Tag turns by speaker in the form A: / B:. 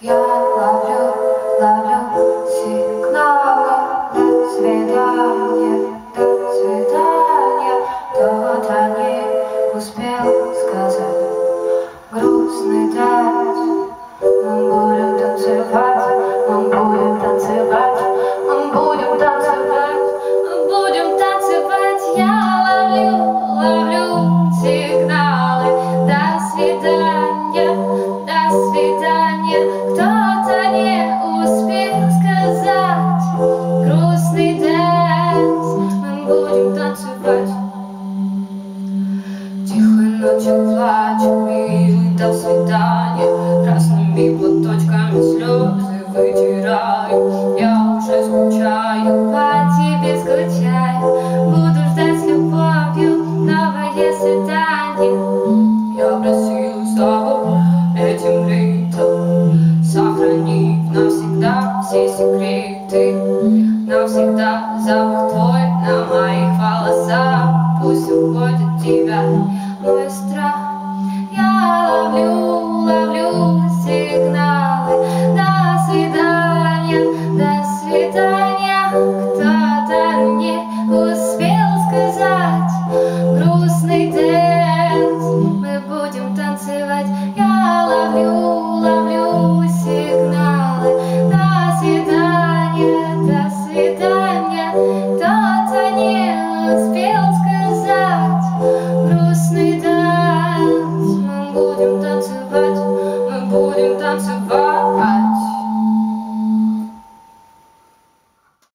A: Я ловлю сигналы. До свидания, до свидания. Кто-то не успел сказать грустный танец. Мы будем танцевать, мы будем танцевать, мы будем танцевать, мы будем танцевать. Я ловлю сигналы. До свидания, до свидания. Кто-то не успел сказать грустный дэнс. Мы будем танцевать. Тихой ночью плачу и до свидания. Красными платочками слезы вытираю. Я уже скучаю, по тебе скучаю. Буду ждать с любовью новое свидание. Я просил с тобой этим летом сохранить навсегда все секреты. Навсегда запах твой на моих волосах. Пусть уходит тебя мой страх. Я ловлю сигналы.